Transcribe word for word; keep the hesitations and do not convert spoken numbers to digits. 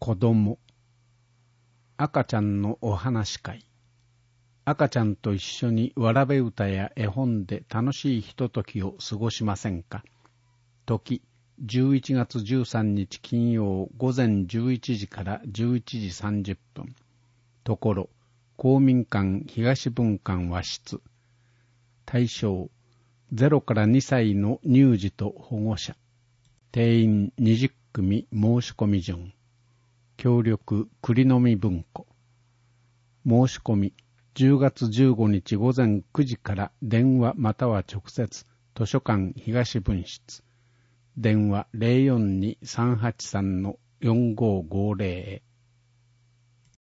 子供。赤ちゃんのお話会。赤ちゃんと一緒にわらべ歌や絵本で楽しいひとときを過ごしませんか。時、じゅういちがつじゅうさんにち金曜午前じゅういちじからじゅういちじさんじゅっぷん。ところ、公民館東分館和室。対象、ゼロからにさいの乳児と保護者。定員にじゅっくみ申し込み順。協力栗の実文庫。申し込みじゅうがつじゅうごにち午前くじから電話または直接図書館東分室。電話 ゼロよんに さんはちさん よんごごゼロへ。